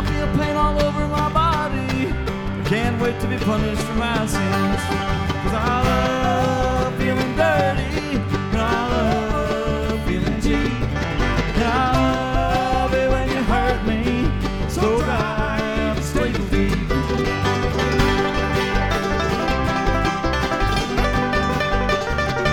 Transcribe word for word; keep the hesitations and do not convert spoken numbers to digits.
I'll feel pain all over my body. I can't wait to be punished for my sins, 'cause I love